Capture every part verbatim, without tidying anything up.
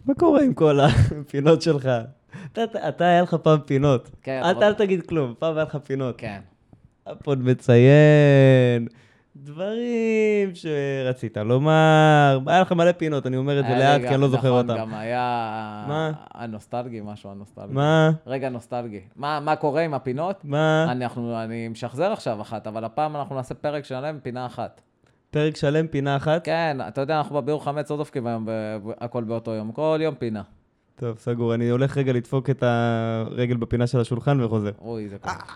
מה קורה עם כל הפינות שלך? אתה היה לך פעם פינות. אל תגיד כלום, פעם היה לך פינות. כן. הפוד מציין דברים שרצית לומר. היה לך מלא פינות, אני אומר את זה לאט, כי אני לא זוכר אותם. נכון, גם היה הנוסטלגי, משהו הנוסטלגי. מה? רגע נוסטלגי. מה קורה עם הפינות? מה? אני משחזר עכשיו אחת, אבל הפעם אנחנו נעשה פרק שלם, פינה אחת. פרק שלם, פינה אחת? כן, אתה יודע, אנחנו בביאור חמץ עוד דופקים היום, הכל באותו יום, כל יום פינה. טוב, סגור, אני הולך רגע לדפוק את הרגל בפינה של השולחן וחוזר. אוי, זה קורה.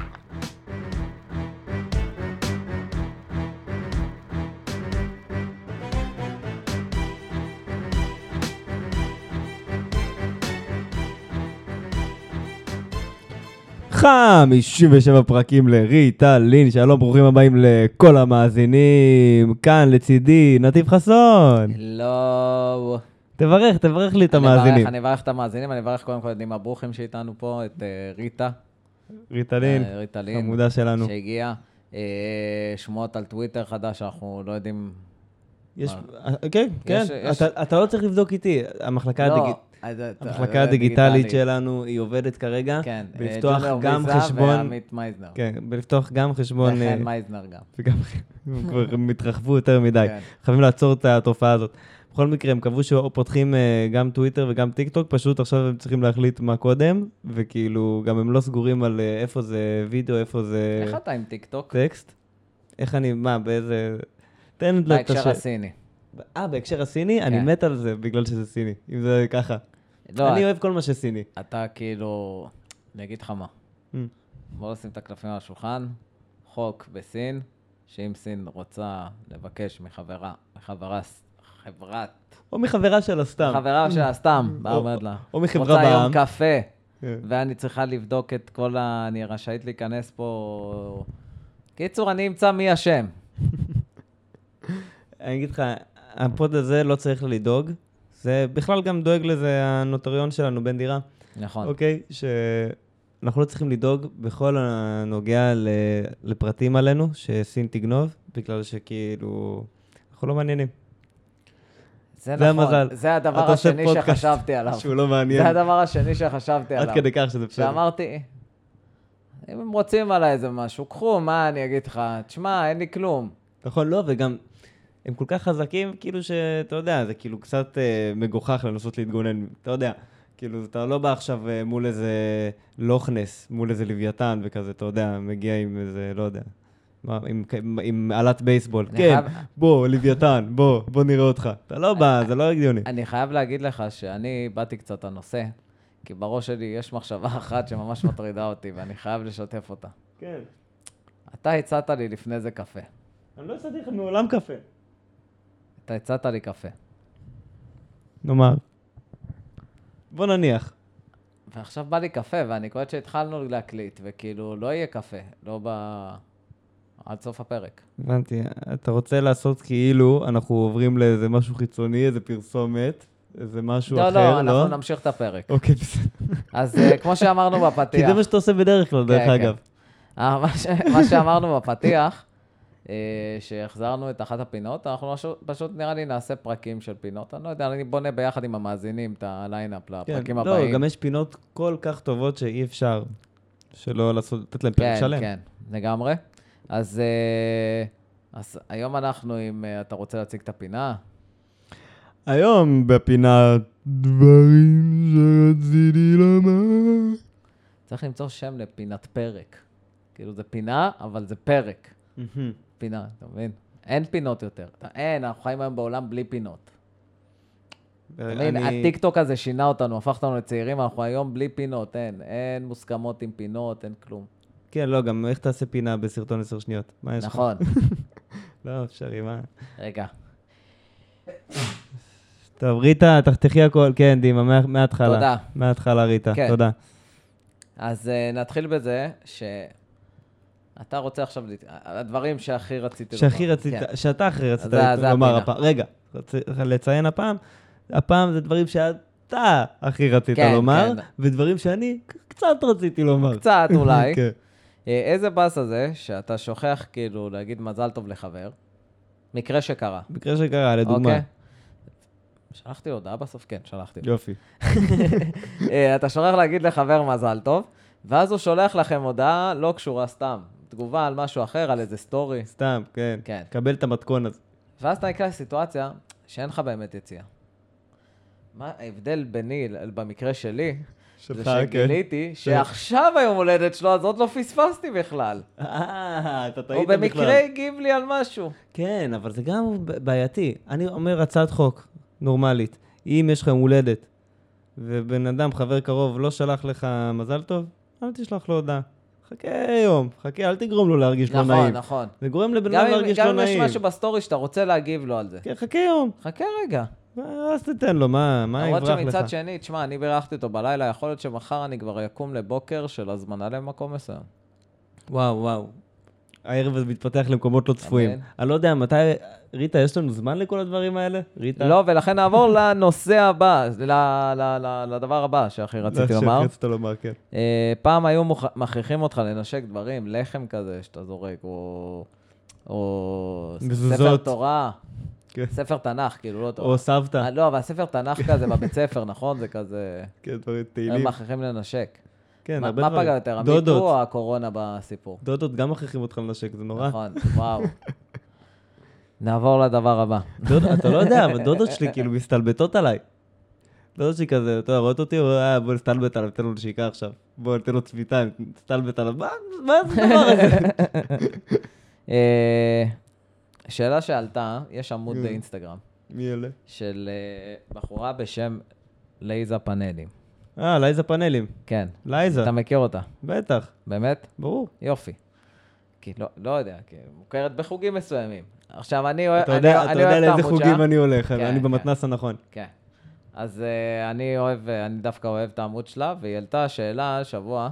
חמישים ושבע פרקים לריטלין, שלום, ברוכים הבאים לכל המאזינים, כאן לצידי, נתיב חסון. לא. תברך, תברך לי את המאזינים. אני אברך את המאזינים, אני אברך קודם כל את נימה ברוכים שאיתנו פה, את ריטה. ריטלין, המודה שלנו. שהגיע, שמות על טוויטר חדש, אנחנו לא יודעים... כן, כן, אתה לא צריך לבדוק איתי, המחלקה הדיגיטלית. המחלקה הדיגיטלית שלנו היא עובדת כרגע, בלפתוח גם חשבון, כן, בלפתוח גם חשבון, וכן מייזנר גם. וגם, כבר מתרחבו יותר מדי, חייבים לעצור את התופעה הזאת. בכל מקרה, הם קבעו שפותחים גם טוויטר וגם טיק טוק, פשוט עכשיו הם צריכים להחליט מה קודם, וכאילו גם הם לא סגורים על איפה זה וידאו, איפה זה... איך אתה עם טיק טוק? טקסט? איך אני, מה, באיזה... בהקשר הסיני. אה, בהקשר הסיני? אני מת על זה בגלל שזה סיני, אם זה ככה. אני אוהב כל מה שסיני. אתה כאילו, אני אגיד לך מה. בוא נשים את הקלפים על השולחן, חוק בסין, שאם סין רוצה לבקש מחברה, מחברה, חברת... או מחברה שלה סתם. חברה שלה סתם, מה אומרת לה? או מחברה בעם. רוצה יום קפה, ואני צריכה לבדוק את כל ה... אני רשאית להיכנס פה... קיצור, אני אמצא מי השם. אני אגיד לך, הפוד הזה לא צריך לדאוג, זה בכלל גם דואג לזה הנוטריון שלנו, בן דירה. נכון. אוקיי? שאנחנו לא צריכים לדאוג בכל הנוגע לפרטים עלינו, שסין תגנוב, בגלל שכאילו, אנחנו לא מעניינים. זה נכון, זה הדבר השני שחשבתי עליו. שהוא לא מעניין. זה הדבר השני שחשבתי עליו. עד כדי כך שזה בסדר. שאמרתי, אם הם רוצים עליי איזה משהו, קחו, מה אני אגיד לך? תשמע, אין לי כלום. נכון, לא, וגם... הם כל כך חזקים, כאילו שאתה יודע, זה כאילו קצת אה, מגוחך לנסות להתגונן, אתה יודע, כאילו אתה לא בא עכשיו אה, מול איזה לוחנס, מול איזה לוויתן וכזה, אתה יודע, מגיע עם איזה, לא יודע, מה, עם, עם, עם עלת בייסבול, כן, חייב... בוא, לוויתן, בוא, בוא נראה אותך, אתה לא בא, זה לא הגיוני. אני חייב להגיד לך שאני באתי קצת הנושא, כי בראש שלי יש מחשבה אחת שממש מטרידה אותי, ואני חייב לשתף אותה. כן. אתה הצעת לי לפני זה קפה. אני לא הצעתי לך מעולם קפה. אתה הצעת לי קפה. נאמר. בוא נניח. ועכשיו בא לי קפה, ואני קוראת שהתחלנו להקליט, וכאילו לא יהיה קפה, לא ב... עד סוף הפרק. הבנתי, אתה רוצה לעשות כאילו, אנחנו עוברים לאיזה משהו חיצוני, איזה פרסומת, איזה משהו לא, אחר, לא? לא, אנחנו נמשיך את הפרק. אוקיי, בסדר. אז כמו שאמרנו בפתיח... כי זה מה שאתה עושה בדרך כלל, דרך אגב. מה שאמרנו בפתיח, שהחזרנו את אחת הפינות, אנחנו פשוט נראה לי נעשה פרקים של פינות, אני לא יודע, אני בונה ביחד עם המאזינים את הליינאפ לפרקים הבאים. לא, גם יש פינות כל כך טובות שאי אפשר שלא לתת להם פרק שלם. כן, כן, לגמרי. אז היום אנחנו, אם אתה רוצה להציג את הפינה? היום בפינה דברים שרציתי לומר. צריך למצוא שם לפינת פרק. כאילו זה פינה, אבל זה פרק. פינה, אתה מבין? אין פינות יותר. אין, אנחנו חיים היום בעולם בלי פינות. אתה מבין, הטיקטוק הזה שינה אותנו, הפך אותנו לצעירים, אנחנו היום בלי פינות, אין. אין מוסכמות עם פינות, אין כלום. כן, לא, גם איך תעשה פינה בסרטון עשר שניות? מה יש לך? נכון. לא, אפשרי, מה? רגע. טוב, ריטה, תחתכי הכל, כן, דימה, מההתחלה. תודה. מההתחלה, ריטה, תודה. אז נתחיל בזה ש... אתה רוצה עכשיו, הדברים שהכי רציתי לומר. שהכי רצית, שאתה הכי רצית לומר הפעם. רגע, לציין הפעם, הפעם זה דברים שאתה הכי רצית לומר, ודברים שאני קצת רציתי לומר. קצת אולי. איזה בס הזה שאתה שוכח כאילו להגיד מזל טוב לחבר, מקרה שקרה. מקרה שקרה, לדוגמה. שלחתי הודעה בסוף? כן, שלחתי. יופי. אתה שולח להגיד לחבר מזל טוב, ואז הוא שולח לכם הודעה לא קשורה סתם. תגובה על משהו אחר, על איזה סטורי. סתם, כן. כן. קבל את המתכון הזה. ואז אתה נקרא לסיטואציה שאין לך באמת יציאה. מה ההבדל ביני, במקרה שלי, זה שגיליתי שעכשיו היום הולדת שלו, אז עוד לא פספסתי בכלל. אה, אתה טעית בכלל. הוא במקרה הגיב לי על משהו. כן, אבל זה גם בעייתי. אני אומר הצעת חוק נורמלית. אם יש לך יום הולדת, ובן אדם, חבר קרוב, לא שלח לך מזל טוב, אל תשלח לו הודעה. חכה היום, חכה, אל תגרום לו להרגיש לא נעים. נכון, נכון. זה גורם לבן אדם להרגיש לא נעים. גם אם יש משהו בסטורי שאתה רוצה להגיב לו על זה. כן, חכה היום. חכה רגע. אז תתן לו, מה, מה יברח לך? למרות שמצד שני, תשמע, אני בירכתי אותו בלילה, יכול להיות שמחר אני כבר יקום לבוקר של הזמנה למקום מסוים. וואו, וואו. הערב הזה מתפתח למקומות לא צפויים. אני לא יודע, מתי, ריטה, יש לנו זמן לכל הדברים האלה? ריטה? לא, ולכן נעבור לנושא הבא, לדבר הבא שהכי רציתי לומר. שרצית לומר, כן. פעם היו מכריחים אותך לנשק דברים, לחם כזה שאתה זורק, או ספר תורה. ספר תנ"ך, כאילו לא טוב. או סבתא. לא, אבל ספר תנ"ך כזה בבית ספר, נכון? זה כזה... כן, דברים תהילים. הם מכריחים לנשק. כן, הרבה דברים. מה פגע יותר, המיטו או הקורונה בסיפור? דודות גם מכריחים אותך לנשק, זה נורא. נכון, וואו. נעבור לדבר הבא. אתה לא יודע, אבל דודות שלי כאילו מסתלבטות עליי. דודות שלי כזה, אתה רואה אותי, בוא נסתלבט עליו, תן לו נשיקה עכשיו. בוא ניתן לו צביתה, נסתלבט עליו. מה זה הדבר הזה? שאלה שעלתה, יש עמוד באינסטגרם. מי אלה? של בחורה בשם לייזה פאנלים. אה, לייזה פאנלים. כן. לייזה. אתה מכיר אותה? בטח. באמת? ברור. יופי. כי לא, לא יודע, כי מוכרת בחוגים מסוימים. עכשיו, אני אוהב... אתה יודע, אתה יודע לאיזה חוגים אני הולך, אני במתנ"ס הנכון. כן. אז אני אוהב, אני דווקא אוהב את העמוד שלה, והיא העלתה שאלה שבוע,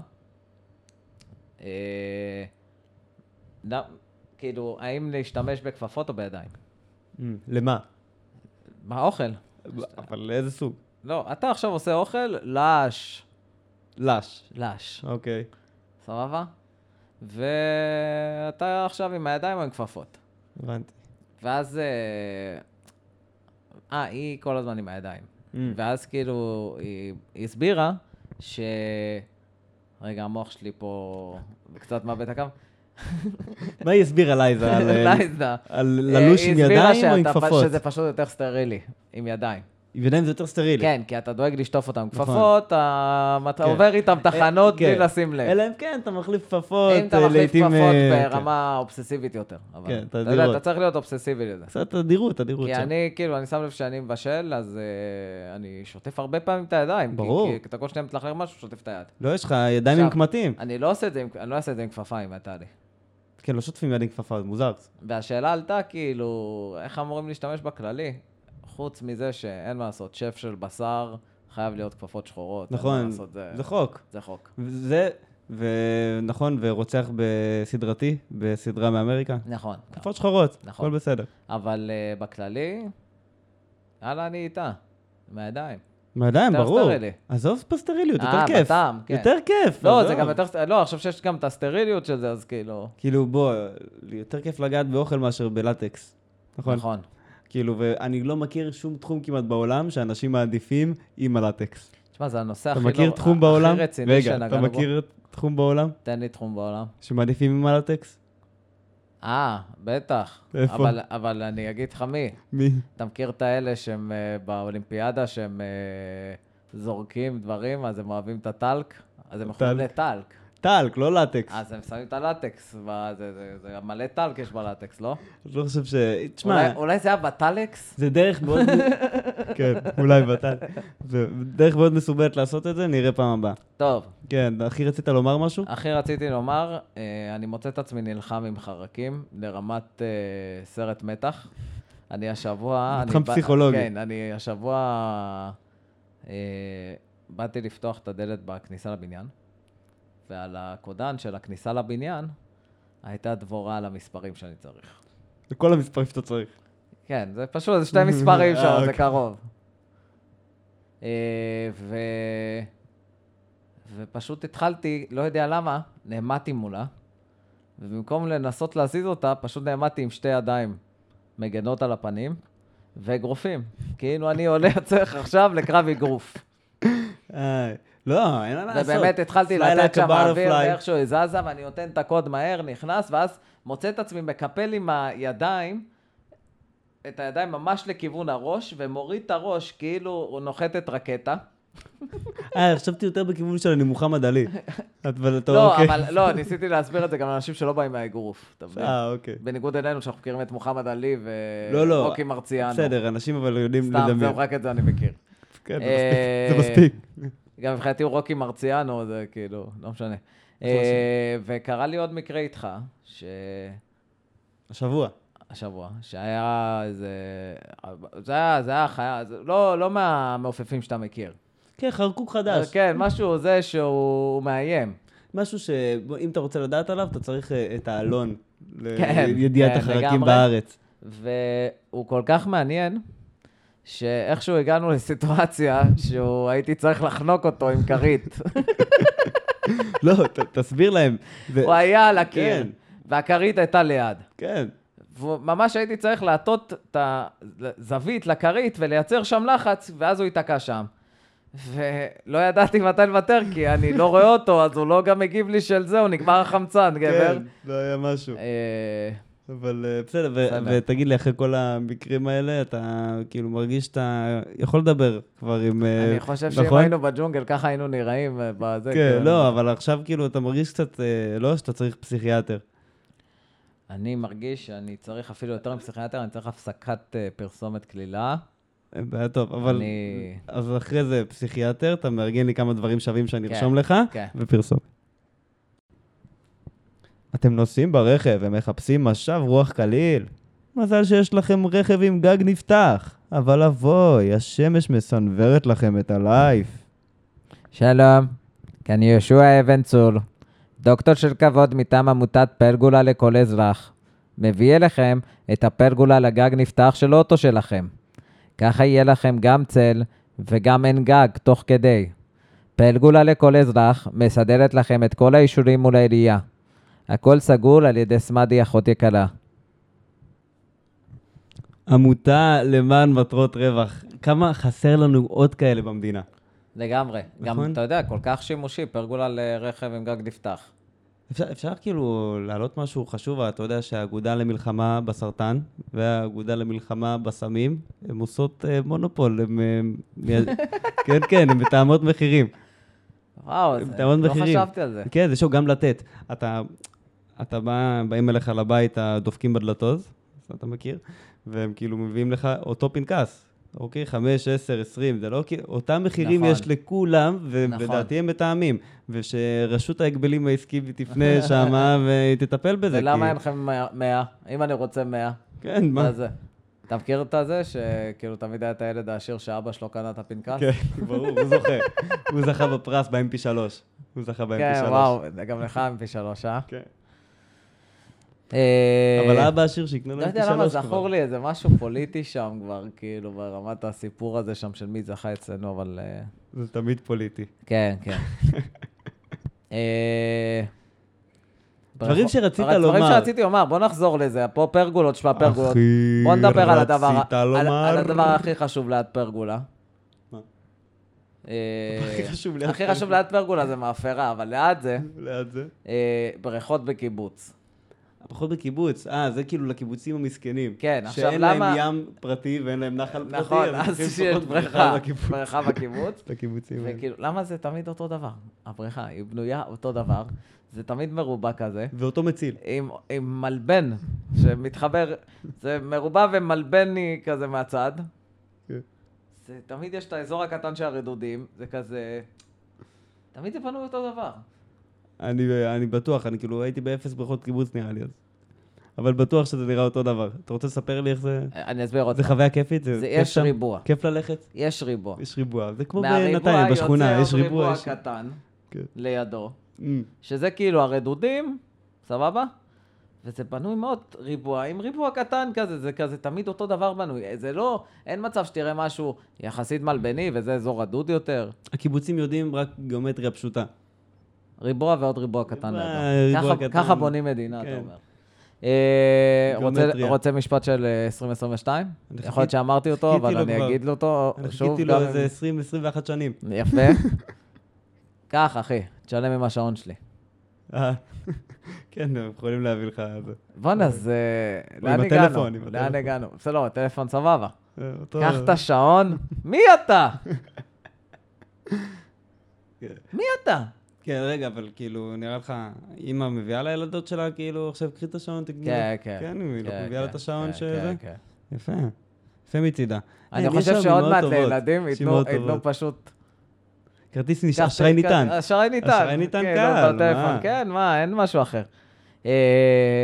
כאילו, האם להשתמש בכפפות או בידיים? למה? מה, אוכל? אבל לאיזה סוג? לא, אתה עכשיו עושה אוכל, לש. לש. לש. אוקיי. סבבה? ואתה עכשיו עם הידיים או עם כפפות. הבנתי. ואז... אה, היא כל הזמן עם הידיים. ואז כאילו, היא הסבירה ש... רגע, המוח שלי פה קצת מאבד הקו. מה היא הסבירה לייזה? לייזה. על ללוש עם ידיים או עם כפפות? היא הסבירה שזה פשוט יותר סטרילי, עם ידיים. עם ידיים זה יותר סטרילי. כן, כי אתה דואג לשטוף אותם כפפות, אתה עובר איתם תחנות בלי לשים לב. אלא אם כן, אתה מחליף כפפות. אם אתה מחליף כפפות ברמה אובססיבית יותר. כן, תדירות. אתה צריך להיות אובססיבי לזה. קצת תדירות, תדירות. כי אני, כאילו, אני שם לב שאני מבשל, אז אני שוטף הרבה פעמים את הידיים. ברור. כי אתה כל שניה מתלחלר משהו, שוטף את היד. לא, יש לך ידיים עם קמטים. אני לא עושה את זה עם כפפיים, הייתה לי. כן, לא שוטפים יד עם כפפה, זה מוזר. והשאלה עלתה, כאילו, איך אמורים להשתמש בכללי? חוץ מזה שאין מה לעשות, שף של בשר חייב להיות כפפות שחורות. נכון, זה חוק. זה חוק. זה, ונכון, ורוצח בסדרתי, בסדרה מאמריקה. נכון. כפפות שחורות, נכון. הכל בסדר. אבל uh, בכללי, הלאה אני איתה, מהידיים. מהידיים, ברור. יותר סטרילי. עזוב בסטריליות, יותר כיף. בטעם, כן. יותר כיף. לא, זה גם יותר, לא, עכשיו שיש גם את הסטריליות של זה, אז כאילו... כאילו, בוא, יותר כיף לגעת באוכל מאשר בלטקס. נכון? נכון. כאילו, ואני לא מכיר שום תחום כמעט בעולם שאנשים מעדיפים עם הלטקס. תשמע, זה הנושא הכי, לא, הכי רציני שנגענו בו. רגע, אתה מכיר תחום בעולם? תן לי תחום בעולם. שמעדיפים עם הלטקס? אה, בטח. איפה? אבל, אבל אני אגיד לך מי. מי? אתה מכיר את האלה שהם uh, באולימפיאדה, שהם uh, זורקים דברים, אז הם אוהבים את הטלק, אז הם יכולים לטלק. טלק, לא לטקס. אז הם שמים את הלטקס, זה, זה, זה, זה מלא טלק יש בלטקס, לא? אני לא חושב ש... תשמע... אולי, אולי זה היה בטלקס? זה דרך מאוד... כן, אולי בטלק. זה דרך מאוד מסובבת לעשות את זה, נראה פעם הבאה. טוב. כן, הכי רצית לומר משהו? הכי רציתי לומר, אני מוצא את עצמי נלחם עם חרקים, לרמת סרט מתח. אני השבוע... מתחם פסיכולוגי. כן, אני השבוע... באתי לפתוח את הדלת בכניסה לבניין. ועל הקודן של הכניסה לבניין, הייתה דבורה על המספרים שאני צריך. לכל המספרים שאתה צריך. כן, זה פשוט, זה שתי מספרים שם, זה קרוב. ו... ופשוט התחלתי, לא יודע למה, נעמדתי מולה, ובמקום לנסות להזיז אותה, פשוט נעמדתי עם שתי ידיים מגנות על הפנים, ואגרופים. כאילו אני עולה צריך עכשיו לקרב אגרוף. לא, אין מה לעשות. ובאמת התחלתי לתת שם האוויר ואיכשהו היא זזה, ואני נותן את הקוד מהר, נכנס, ואז מוצא את עצמי מקפל עם הידיים, את הידיים ממש לכיוון הראש, ומוריד את הראש כאילו הוא נוחתת רקטה. אה, חשבתי יותר בכיוון של אני מוחמד עלי. לא, אבל לא, ניסיתי להסביר את זה גם לאנשים שלא באים מהאגרוף. אה, אוקיי. בניגוד אלינו שאנחנו מכירים את מוחמד עלי ורוקי מרציאנו. בסדר, אנשים אבל יודעים לדמיין. סתם, זהו, רק את זה אני מכיר. כן, זה מספיק. גם מבחינתי הוא רוקי מרציאנו, זה כאילו, לא משנה. וקרה לי עוד מקרה איתך, ש... השבוע. השבוע, שהיה איזה... זה היה, זה היה חיה, לא, לא מהמעופפים שאתה מכיר. כן, חרקוק חדש. כן, משהו זה שהוא מאיים. משהו שאם אתה רוצה לדעת עליו, אתה צריך את האלון לידיעת החרקים בארץ. והוא כל כך מעניין, שאיכשהו הגענו לסיטואציה שהוא הייתי צריך לחנוק אותו עם כרית. לא, תסביר להם. הוא היה על הקיר, והכרית הייתה ליד. כן. וממש הייתי צריך להטות את הזווית לכרית ולייצר שם לחץ, ואז הוא ייתקע שם. ולא ידעתי מתי לוותר, כי אני לא רואה אותו, אז הוא לא גם מגיב לי של זה, הוא נגמר החמצן, גבר. כן, לא היה משהו. אבל בסדר, ותגיד לי, אחרי כל המקרים האלה, אתה כאילו מרגיש שאתה יכול לדבר כבר עם... אני חושב שאם היינו בג'ונגל, ככה היינו נראים בזה. כן, לא, אבל עכשיו כאילו אתה מרגיש קצת, לא, שאתה צריך פסיכיאטר. אני מרגיש שאני צריך אפילו יותר מפסיכיאטר, אני צריך הפסקת פרסומת כלילה. בעיה טוב, אבל אז אחרי זה פסיכיאטר, אתה מארגן לי כמה דברים שווים שאני ארשום לך, ופרסומת. אתם נוסעים ברכב ומחפשים משב רוח קליל. מזל שיש לכם רכב עם גג נפתח, אבל אבוי, השמש מסנוורת לכם את הלייף. שלום, כאן יהושע אבן צור, דוקטור של כבוד מטעם עמותת פרגולה לכל אזרח. מביא אליכם את הפרגולה לגג נפתח של אוטו שלכם. ככה יהיה לכם גם צל וגם אין גג תוך כדי. פרגולה לכל אזרח מסדרת לכם את כל האישורים מול העירייה. הכל סגור על ידי סמדי אחות יקרה. עמותה למען מטרות רווח. כמה חסר לנו עוד כאלה במדינה? לגמרי. נכון? גם, אתה יודע, כל כך שימושי, פרגולה לרכב עם גג נפתח. אפשר, אפשר כאילו להעלות משהו חשוב, אתה יודע שהאגודה למלחמה בסרטן והאגודה למלחמה בסמים, הם עושות אה, מונופול, הם, אה, כן, כן, הם מתאמות מחירים. וואו, זה, לא מחירים. חשבתי על זה. כן, זה שוב גם לתת. אתה, אתה בא, באים אליך לבית, הדופקים בדלתות, אתה מכיר, והם כאילו מביאים לך אותו פנקס. אוקיי, חמש, עשר, עשרים, זה לא כאילו, אותם מחירים יש לכולם, ובדעתי הם מתאמים, ושרשות ההגבלים העסקיים תפנה שמה, והיא תטפל בזה. ולמה אין לכם מאה? אם אני רוצה מאה. כן, מה? אתה מכיר את זה, שכאילו תמיד היה את הילד העשיר שאבא שלו קנה את הפנקס? כן, ברור, הוא זוכה. הוא זכה בפרס ב-אם פי שלוש. הוא זכה ב-אם פי שלוש. כן, וואו, גם לך אם פי שלוש, אה? כן. אבל האבא השיר שיקנה לו לא אם פי שלוש יודע למה זכור לי איזה משהו פוליטי שם כבר, כאילו, ברמת הסיפור הזה שם של מי זכה אצלנו, אבל... זה תמיד פוליטי. כן, כן. דברים שרצית לומר. דברים שרציתי לומר, בוא נחזור לזה, פה פרגולות, שמה פרגולות. בוא נדבר על הדבר, על הדבר הכי חשוב ליד פרגולה. מה? הכי חשוב ליד פרגולה זה מאפרה, אבל ליד זה... ליד זה? בריכות בקיבוץ. פחות בקיבוץ, אה, זה כאילו לקיבוצים המסכנים. כן, עכשיו למה... שאין להם ים פרטי ואין להם נחל פרטי. נכון, אז שיש בריכה, בריכה בקיבוץ. לקיבוצים. וכאילו, למה זה תמיד אותו דבר? הבריכה היא בנויה אותו דבר, זה תמיד מרובע כזה. ואותו מציל. עם, עם מלבן שמתחבר, זה מרובע ומלבני כזה מהצד. כן. זה, תמיד יש את האזור הקטן של הרדודים, זה כזה... תמיד זה בנוי אותו דבר. אני, אני בטוח, אני כאילו הייתי באפס בריכות קיבוץ נראה לי אז. אבל בטוח שזה נראה אותו דבר. אתה רוצה לספר לי איך זה? אני אסביר אותך. זה חוויה כיפית? זה, זה יש שם? ריבוע. כיף ללכת? יש ריבוע. יש ריבוע. זה כמו בנתניה, בשכונה. יש ריבוע. מהריבוע יוצא קטן כן. לידו, mm. שזה כאילו הרדודים, סבבה? וזה בנוי מאוד ריבוע, עם ריבוע קטן כזה, זה כזה תמיד אותו דבר בנוי. זה לא, אין מצב שתראה משהו יחסית מלבני, וזה אזור רדוד יותר. הקיבוצים יודעים רק גיאומטריה פשוטה. ריבוע ועוד ריבוע קטן לידו. ככה בונים מדינה, אתה אומר. אה, רוצה- גיאומטריה. רוצה משפט של אה, עשרים עשרים ושתיים? אני יכול להיות חיכיתי- שאמרתי אותו, חיכיתי אבל לו אני כבר. אגיד לו אותו אני שוב. חיכיתי גם לו אם- איזה עשרים עשרים ואחת שנים. יפה. קח, אחי, תשלם עם השעון שלי. אה, כן, הם יכולים להביא לך את זה. בוא'נה, אז אה, או לאן עם הגענו? הטלפון, עם לאן הטלפון. הגענו? בסדר, הטלפון סבבה. אה, אותו- קח את השעון. מי אתה? כן. מי אתה? כן, רגע, אבל כאילו, נראה לך, אמא מביאה לילדות שלה, כאילו, עכשיו קחי את השעון, תקני לה. כן, כן. כן, היא כן, מביאה לה כן, את השעון כן, שזה. כן, כן. יפה. יפה מצידה. אני אין, יש חושב שם שעוד אמהות מעט טובות. לילדים יש ייתנו אמהות ייתנו טובות. פשוט... כרטיס נש- קח- אשראי ניתן. אשראי ניתן. אשראי ניתן כן, קל, לא בטלפון, מה? כן, מה, אין משהו אחר. אה,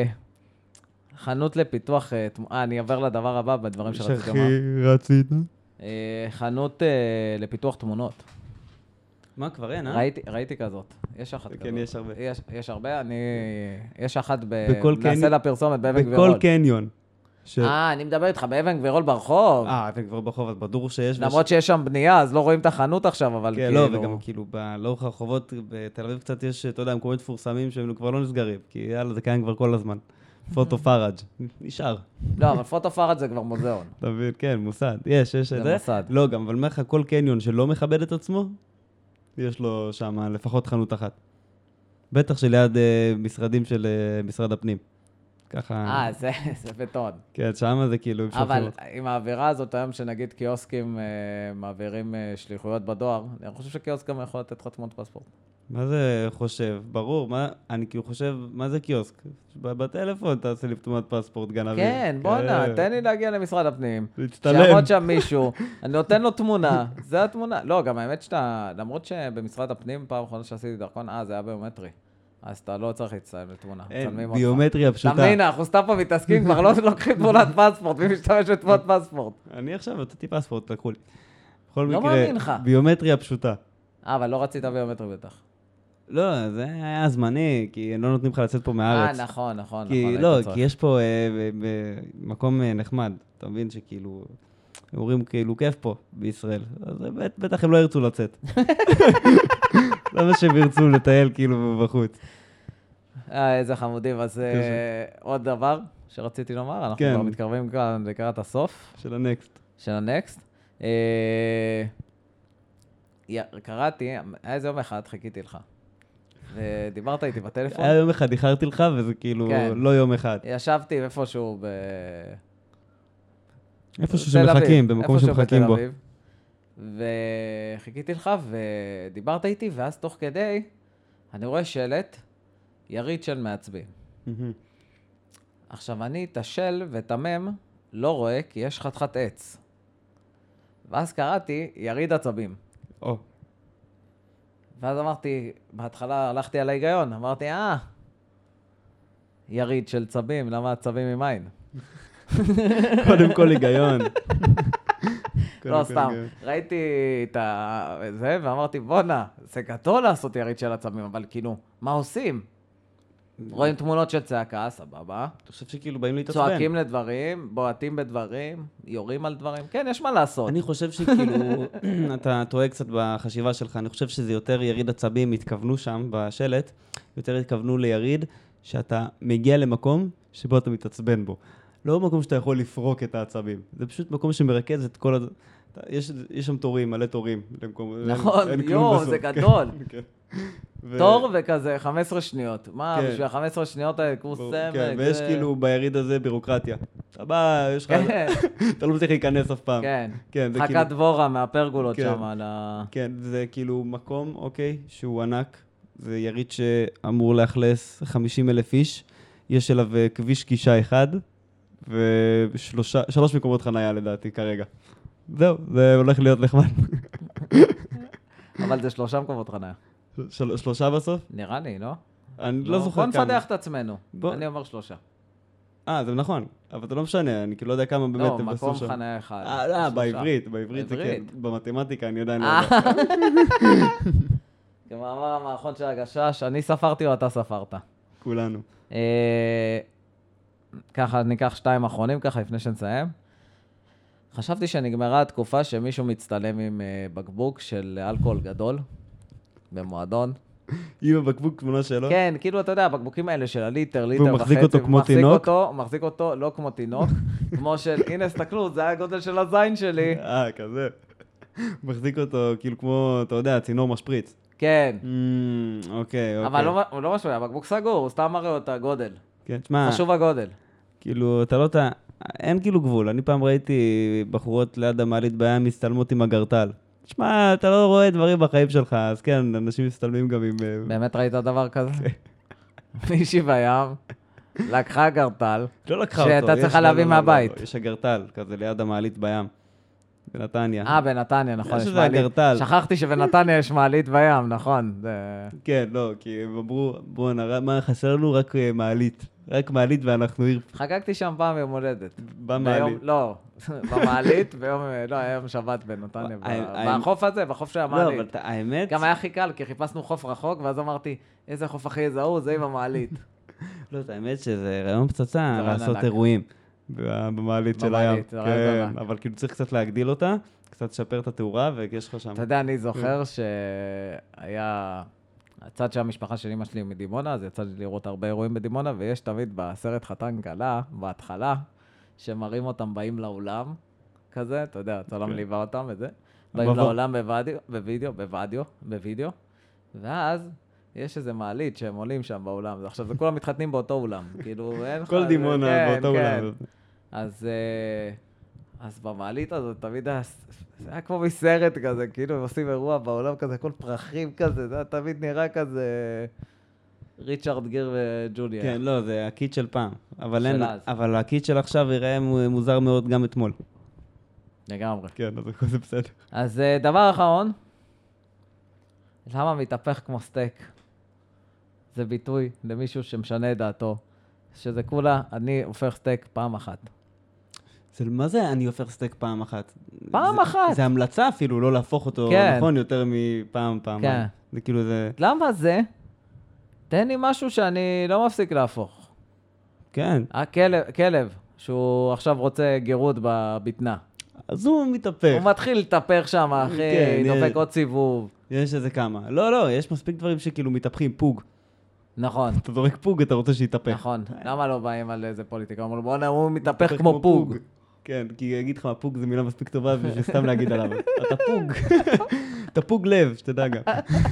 חנות לפיתוח... אה, תמ- אה, אני עובר לדבר הבא בדברים שרציתי לומר. רצית? אה, חנות אה, לפיתוח תמונות. מה, כבר אין, אה? ראיתי, ראיתי כזאת. יש אחת כן, כזאת. יש הרבה. יש, יש הרבה, אני... יש אחת ב... בכל נעשה קניון- לה פרסומת באבן גבירול. בכל קניון. ש- אה, אני מדבר איתך באבן גבירול ברחוב. אה, אתם כבר ברחוב, אז בדור שיש... למרות שיש שם בנייה, אז לא רואים את החנות עכשיו, אבל כן, כאילו... לא, וגם כאילו, ב- לאורך הרחובות בתל אביב קצת יש, אתה יודע, מקומות מפורסמים שהם כבר לא נסגרים, כי יאללה, זה קיים כבר כל הזמן. פוטו פאראג', נשאר. לא, אבל פוטו פארד זה כבר מוזיאון. אתה מבין? כן, מוסד. יש, יש את זה זה. מוסד. לא, גם, אבל אומר לך, כל קניון שלא מכבד את עצמו, יש לו שם לפחות חנות אחת. בטח שליד אה, משרדים של אה, משרד הפנים. ככה... אה, זה זה בטון. כן, שמה זה כאילו... הם שולחים אבל אותך. עם האווירה הזאת היום, שנגיד קיוסקים אה, מעבירים אה, שליחויות בדואר, אני חושב שקיוסק גם יכול לתת לך תמונת פספורט. מה זה חושב? ברור, מה, אני כאילו חושב, מה זה קיוסק? ב- בטלפון תעשה לי תמונת פספורט גנבים. כן, בואנה, תן לי להגיע למשרד הפנים. להצטלם. שיעמוד שם מישהו, אני נותן לו תמונה, זה התמונה. לא, גם האמת שאתה, למרות שבמשרד הפנים, פעם אחרונה שעשיתי דרכון, אה, זה היה ביומטרי. אז אתה לא צריך להצטלם לתמונה. מצלמים אין, אותך. ביומטריה אתה פשוטה. מבין, אנחנו סתם פה מתעסקים, כבר לא לוקחים תמונת פספורט, מי משתמש בתמונת פספורט? אני עכשיו הוצאתי פספורט, לקחו לי. בכל לא מקרה, מאמין לך. ביומטריה פשוטה. אה, אבל לא רצית ביומטרי בטח. לא, זה היה זמני, כי הם לא נותנים לך לצאת פה אה, מהארץ. נכון, נכון, כי נכון. לא, היית צריך. כי יש פה אה, ב- ב- מקום אה, נחמד. אתה מבין שכאילו, אומרים כאילו כיף פה בישראל. אז בט- בטח הם לא ירצו לצאת. לא מה שהם ירצו לטייל כאילו בחוץ. אה, איזה חמודים. אז אה, עוד דבר שרציתי לומר, אנחנו כן. כבר מתקרבים כאן לקראת הסוף של הנקסט. של הנקסט. אה, יא- קראתי, היה איזה יום אחד, חיכיתי לך. ודיברת איתי בטלפון. היה יום אחד, איחרתי לך, וזה כאילו כן. לא יום אחד. ישבתי איפשהו ב... איפשהו בתל אביב, שמחכים, במקום איפשהו שמחכים בתל בו. אביב. וחיכיתי לך, ודיברת איתי, ואז תוך כדי, אני רואה שלט, יריד של מעצבים. מהמם. עכשיו, אני את השל ואת המם לא רואה, כי יש חתיכת עץ. ואז קראתי, יריד עצבים. או, ואז אמרתי, בהתחלה הלכתי על ההיגיון, אמרתי, אה, יריד של צבים, למה עצבים עם עין? קודם כל היגיון. קודם לא, כל סתם. היגיון. ראיתי את ה- זה, ואמרתי, בואנה, זה גדול לעשות יריד של עצבים, אבל כאילו, מה עושים? רואים תמונות של צעקה, סבבה. אתה חושב שכאילו באים להתעצבן? צועקים לדברים, בועטים בדברים, יורים על דברים. כן, יש מה לעשות. אני חושב שכאילו, אתה טועה קצת בחשיבה שלך, אני חושב שזה יותר יריד עצבים, התכוונו שם בשלט, יותר התכוונו ליריד שאתה מגיע למקום שבו אתה מתעצבן בו. לא מקום שאתה יכול לפרוק את העצבים, זה פשוט מקום שמרכז את כל ה... אתה- יש, יש שם תורים, מלא תורים. למקום, נכון, אין- אין כלום יואו, בסוף. זה כן, גדול. כן. ו- תור וכזה חמש עשרה שניות. מה, כן. בשביל ה-חמש עשרה שניות האלה, קורס ברור, סמק. כן, ויש זה- כאילו ביריד הזה בירוקרטיה. אתה בא, יש לך... כן, אתה לא מצליח להיכנס אף פעם. כן. כן, זה חכת כאילו... דבורה מהפרגולות כן. שם על ה... כן, זה כאילו מקום, אוקיי, שהוא ענק. זה יריד שאמור לאכלס חמישים אלף איש. יש אליו אה, כביש גישה אחד, ושלוש מקומות חנייה לדעתי כרגע. זהו, זה הולך להיות נחמד. אבל זה שלושה מקומות חניה. של, שלושה בסוף? נראה לי, לא? אני לא זוכר בוא כמה. נפתח את עצמנו. בוא- אני אומר שלושה. אה, זה נכון. אבל זה לא משנה, אני כאילו לא יודע כמה באמת לא, הם עשו מקום שם. חניה אחד. אה, אה, שלושה. בעברית, בעברית זה כן. בעברית. במתמטיקה אני עדיין לא אה. יודע. כמאמר המערכון של הגשש, אני ספרתי או אתה ספרת. כולנו. אה, ככה, ניקח שתיים אחרונים ככה לפני שנסיים. חשבתי שנגמרה התקופה שמישהו מצטלם עם אה, בקבוק של אלכוהול גדול במועדון. עם הבקבוק תמונה שלו? כן, כאילו, אתה יודע, הבקבוקים האלה של הליטר, ליטר והוא וחצי. מחזיק אותו כמו מחזיק תינוק? אותו, מחזיק אותו לא כמו תינוק, כמו של, הנה, הסתכלו, זה היה הגודל של הזין שלי. אה, כזה. מחזיק אותו כאילו כמו, אתה יודע, צינור משפריץ. כן. Mm, אוקיי, אוקיי. אבל לא- הוא לא משהו, הבקבוק סגור, הוא סתם מראה את הגודל. כן, תשמע, חשוב הגודל. כאילו, אתה לא אתה... אין כאילו גבול. אני פעם ראיתי בחורות ליד המעלית בים מסתלמות עם הגרטל. תשמע, אתה לא רואה דברים בחיים שלך, אז כן, אנשים מסתלמים גם עם... אה, באמת ראית דבר כזה? מישהי בים, לקחה גרטל, לא לקחה אותו. שאתה יש- צריכה לא, להביא לא, לא, מהבית. לא, יש הגרטל, כזה ליד המעלית בים. בנתניה. אה, בנתניה, נכון, יש יש איזה מעלית. הגרטל. שכחתי שבנתניה יש מעלית בים, נכון. זה- כן, לא, כי הם אמרו, בואו נראה, מה חסר לנו? רק אה, מעלית. רק מעלית ואנחנו עיר חגגתי שם פעם יום הולדת. במעלית. ביום- לא, במעלית, ביום, לא, היה יום שבת בנתניה. ב- ה- בחוף הזה, בחוף של לא, אבל המעלית. ת- האמת... גם היה הכי קל, כי חיפשנו חוף רחוק, ואז אמרתי, איזה חוף הכי יזהו, זה עם המעלית. לא, את האמת שזה רעיון פצצה זה רעיון לעשות ענק. אירועים ב- במעלית של הים. במעלית, זה רעיון כן, ענק. אבל כאילו צריך קצת להגדיל אותה, קצת לשפר את התאורה, ויש לך שם. אתה יודע, אני זוכר שהיה... הצד של המשפחה של אמא שלי מדימונה, אז יצא לי לראות הרבה אירועים בדימונה, ויש תמיד בסרט חתן כלה, בהתחלה, שמראים אותם באים לאולם, כזה, אתה יודע, צלם כן. ליווה אותם וזה, באים מבוא. לעולם בווידאו, בווידאו, בווידאו, בווידאו, ואז יש איזה מעלית שהם עולים שם באולם, עכשיו זה כולם מתחתנים באותו אולם, כאילו אין לך... כל דימונה כן, באותו כן. אולם. אז, אה, אז במעלית הזאת תמיד היה, זה היה כמו מסרט כזה, כאילו הם עושים אירוע בעולם כזה, הכל פרחים כזה, זה היה תמיד נראה כזה ריצ'רד גיר וג'וליה. כן, לא, זה הקיט של פעם. אבל של אין, אז. אבל הקיט של עכשיו יראה מו- מוזר מאוד גם אתמול. לגמרי. כן, אז הכל זה בסדר. אז אה, דבר אחרון, למה מתהפך כמו סטייק? זה ביטוי למישהו שמשנה את דעתו, שזה כולה, אני הופך סטייק פעם אחת. זה מה זה אני הופך סטייק פעם אחת? פעם זה- אחת. זה המלצה אפילו, לא להפוך אותו, כן. נכון, יותר מפעם, פעם. כן. זה כאילו זה... למה זה? תן לי משהו שאני לא מפסיק להפוך. כן. הכלב, כלב, שהוא עכשיו רוצה גירות בבטנה. אז הוא מתהפך. הוא מתחיל לטפח שם, אחי, כן, דופק יש- עוד סיבוב. יש איזה כמה. לא, לא, יש מספיק דברים שכאילו מתהפכים. פוג. נכון, אתה זורק פוג, אתה רוצה שיתהפך. נכון. למה לא באים על איזה פוליטיקה? אמרו, בוא'נה, הוא מתהפך כמו פוג. כן, כי אגיד לך, פוג זה מילה מספיק טובה בשביל סתם להגיד עליו. אתה פוג. אתה פוג לב, שתדע גם.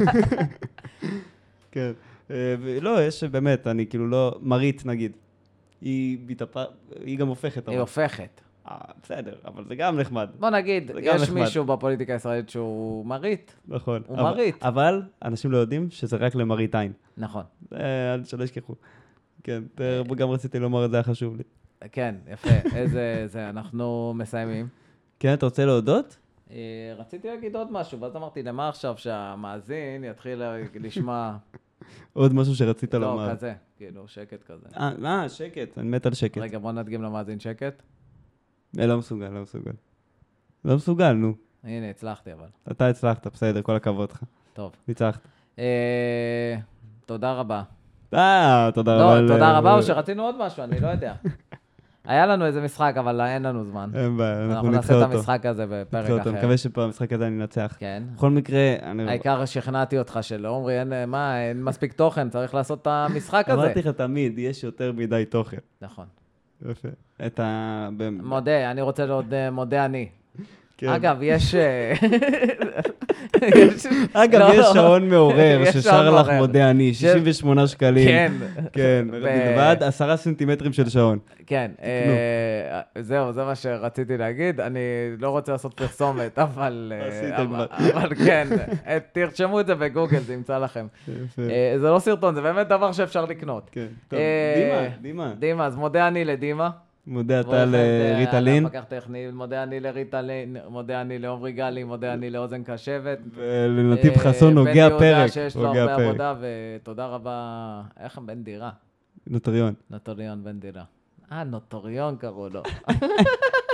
כן. אה, לא, יש באמת, אני כאילו לא... מרית, נגיד. היא מתהפך... היא גם הופכת. היא אבל- הופכת. אה, בסדר, אבל זה גם נחמד. בוא נגיד, זה גם יש נחמד. מישהו בפוליטיקה הישראלית שהוא מרית. נכון. הוא אבל- מרית. אבל אנשים לא יודעים שזה רק למראית עין. נכון. אה, אל שלא ישכחו. כן, זה- גם רציתי לומר את זה, היה חשוב לי. כן, יפה. איזה... זה, אנחנו מסיימים. כן, אתה רוצה להודות? אה, רציתי להגיד עוד משהו, ואז אמרתי, למה עכשיו שהמאזין יתחיל לשמוע... עוד משהו שרצית לא, לומר. כזה, כאילו, שקט כזה. אה, אה, שקט, אני מת על שקט. רגע, בוא נדגים למאזין שקט. אה, לא מסוגל, לא מסוגל. לא מסוגל, נו. הנה, הצלחתי אבל. אתה הצלחת, בסדר, כל הכבוד לך. טוב. ניצחת. אה, תודה רבה. אה, תודה לא, רבה. ל- תודה רבה, או שרצינו עוד משהו, אני לא יודע. היה לנו איזה משחק, אבל אין לנו זמן. אין בעיה, אנחנו אנחנו נדחה נעשה אותו. את המשחק הזה בפרק נדחה אותו, אחר. מקווה שבמשחק הזה אני אנצח. כן. בכל מקרה, אני... העיקר שכנעתי אותך שלא, עומרי, אין, מה, אין מספיק תוכן, צריך לעשות את המשחק הזה. אמרתי לך תמיד, יש יותר מדי תוכן. נכון. יפה. את ה... ב- מודה, אני רוצה לעוד אה, מודה אני. כן. אגב, יש... אה, יש- אגב, לא, יש לא. שעון מעורר יש שעון ששר לך מעורר. מודה אני, שישים ושמונה שקלים. כן. כן, ו- ועד עשרה סנטימטרים של שעון. כן, אה, זהו, זה מה שרציתי להגיד. אני לא רוצה לעשות פרסומת, אבל... אה, עשית אבל- כבר. אבל כן, אה, תרשמו את זה בגוגל, זה ימצא לכם. יפה. אה, זה לא סרטון, זה באמת דבר שאפשר לקנות. כן. טוב, אה, דימה, דימה. דימה, אז מודה אני לדימה. מודה מודה אתה לריטלין, לפקח טכני, מודה אני לריטלין, מודה אני לעומרי גלי, מודה אני לאוזן קשבת. ולנתיב אה, חסון נוגע בן יהודה פרק. שיש לו נוגע הרבה פרק. עבודה, ותודה רבה. איך הם בן דירה? נוטריון. נוטוריון בן דירה. אה, נוטוריון קראו לו.